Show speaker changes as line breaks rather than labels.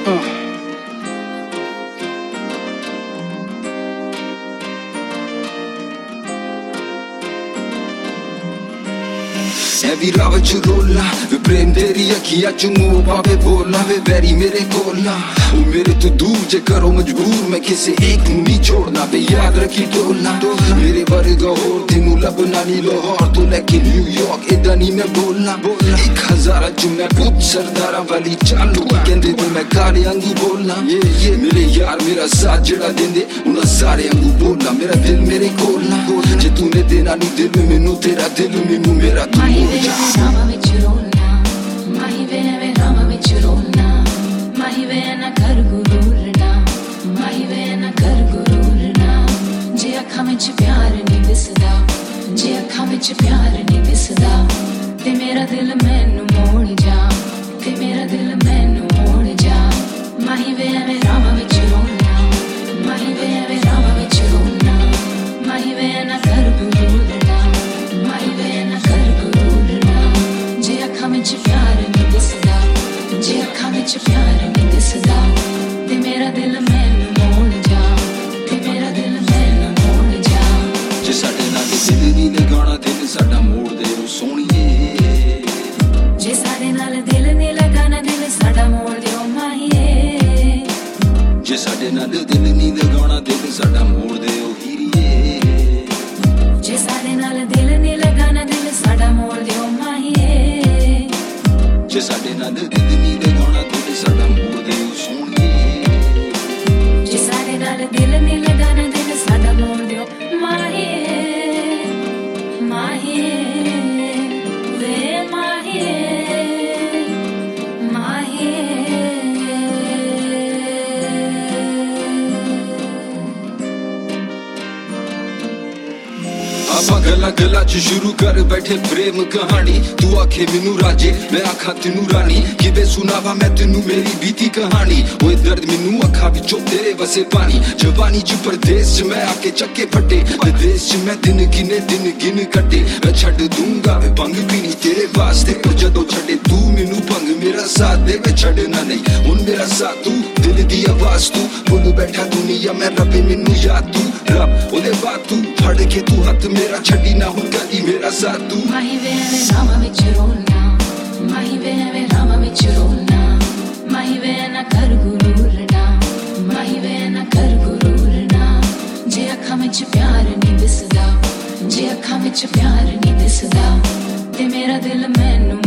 भी राव च रोला वे प्रेम तेरी अखियां च मुंह पावे बोला वे वैरी मेरे कोला ओ मेरे तो दूर जे करो मजबूर मैं किसी एक नू नहीं छोड़ना वे याद रखी टोला मेरे वर्गा होर तेनू लभना नहीं लाहौर तो लेके न्यूयॉर्क इदा नहीं मैं बोलना 1000 च मैं पुत सरदारा वाली चालू कहंदे ते मैं गाने आंगू बोलना मेरे यार मेरा साथ जेड़ा देंदे उन्हां सारे आंगू बोलना मेरा दिल मेरे कोलना जे तूने देना नहीं दिल मैनू तेरा दिल मैनू मेरा तू
Rama vich rolna, mahi ve Rama vich rolna, mahi ve na kar gururna, mahi ve na kar gururna. Je akhan vich pyar nahi disda, je akhan vich pyar nahi disda, te mera dil mainu mol ja, te mera dil mainu mol ja. Mahi ve Rama vich rolna, mahi ve Rama vich rolna, mahi ve na kar gururna, mahi ve na kar जे अखां विच प्यार नहीं दिसदा जे अखां विच प्यार नहीं दिसदा ते मेरा दिल मैनू मोड़ जा ते मेरा दिल मैनू मोड़ जा
जे साडे नाल दिल नहीं लगाना दिल साडा मोड़ दे ओ सोहणीए
जे साडे नाल दिल नहीं लगाना दिल साडा मोड़ दे ओ माहीए
जे साडे नाल दिल नहीं लगाना दिल साडा मोड़ दे ओ हीरीए
जे साडे नाल दिल नहीं लगाना दिल साडा मोड़ दे ओ माहीए
जे साडे नाल दिल नहीं लगाना दिल साडा मोड़ दे ओ सोहणीए
जे साडे नाल दिल नहीं लगाना दिल साडा मोड़ दे ओ माहीए माहीए वे माहीए माहीए
आपां गल्ला गल्ला च शुरू कर बैठे प्रेम कहानी तू आखे मैनू राजे मैं आखा तेनू रानी किवें सुनावा मैं तेनू मेरी बीती कहानी ओए दर्द मैनू अखा विचों तेरे वसे पानी जवानी च परदेस च मैं आके चक्के फटे विदेश च मैं दिन गिन कटे मैं छड्ड दूंगा वे भंग पीनी तेरे वास्ते पर जदों छड्डे तू मैनू भंग मेरा साथ दे वे छड्डना नहीं हुण मेरा साथ तू दिल दी आवाज तू भुल बैठा दुनिया मैं रबे मैनू याद तू रब ओदे बाद तू फड़ के तू हथ मेरा छड्डी ना हुण कदी मेरा साथ तू
माही वे Rama vich rolna mahi ve Rama vich rolna mahi ve na kar gururna mahi ve na kar gururna je akhan vich pyar nahi disda je akhan vich pyar nahi disda te mera dil mainu